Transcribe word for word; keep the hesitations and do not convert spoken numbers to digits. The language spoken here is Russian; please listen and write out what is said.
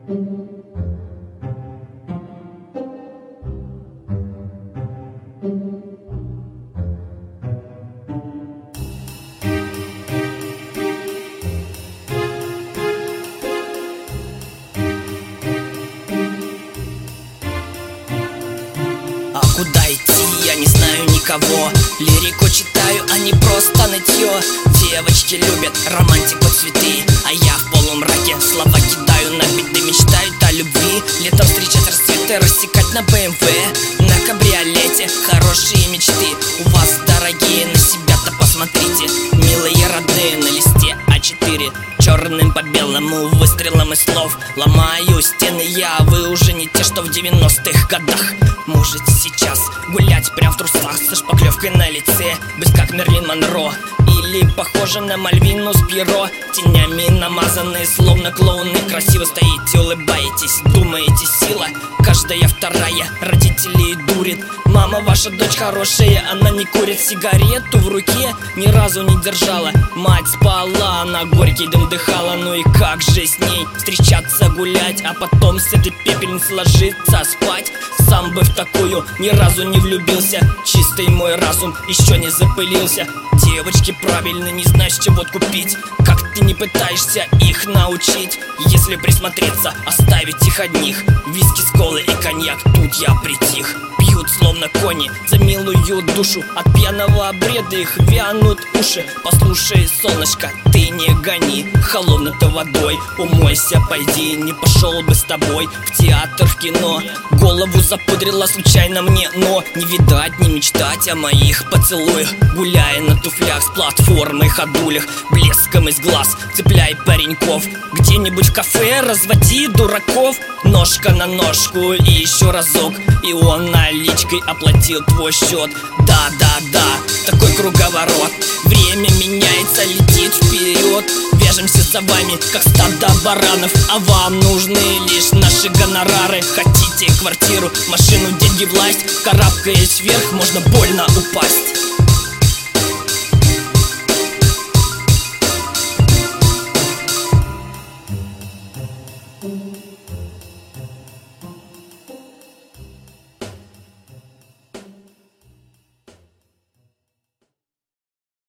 А куда идти, я не знаю никого. Лирику читаю, а не просто нытье. Девочки любят романтику, цветы, а я в полумраке слова кидаю на биты. Мечтают о любви, летом встречать рассветы, рассекать на бэ эм вэ, на кабриолете. Хорошие мечты у вас, дорогие, на себя-то посмотрите. Милые родные, на листе а четыре, черным по белому выстрелом из слов ломаю стены я, а вы уже не те, что в девяностых годах. Можете сейчас гулять прям в трусах со шпаклевкой на лице, быть как Мерлин Монро, или похожи на Мальвину с Пьеро. Тенями намазанные, словно клоуны. Красиво стоите, улыбаетесь, думаете, сила каждая вторая родителей дурит. Мама ваша дочь хорошая, она не курит, сигарету в руке ни разу не держала. Мать спала, она горький дым дыхала. Ну и как же с ней встречаться, гулять, а потом с этой пепельницей ложиться спать? Сам бы в такую ни разу не влюбился. Чистый мой разум еще не запылился. Девочки правильно, не знаешь, чего купить. Как ты не пытаешься их научить? Если присмотреться, оставить их одних. Виски с колой и коньяк, тут я притих. Пьют словно кони за милую душу. От пьяного бреда их вянут уши. Послушай, солнышко, ты не гони холодной-то водой. Умойся, пойди, не пошел бы с тобой в театр, в кино. Голову запудрила случайно мне, но не видать, не мечтать о моих поцелуях. Гуляя на туфлях с платформой, ходулях, блеском из глаз цепляй пареньков. Где-нибудь в кафе разводи дураков. Ножка на ножку и еще разок, и он наличкой оплатил твой счет. Да-да-да, такой круговорот. Время меняется, летит вперед. Вяжемся за вами, как стадо баранов, а вам нужны лишь наши гонорары. Хотите квартиру, машину, деньги, власть? Карабкаясь вверх, можно больно упасть. Thank you.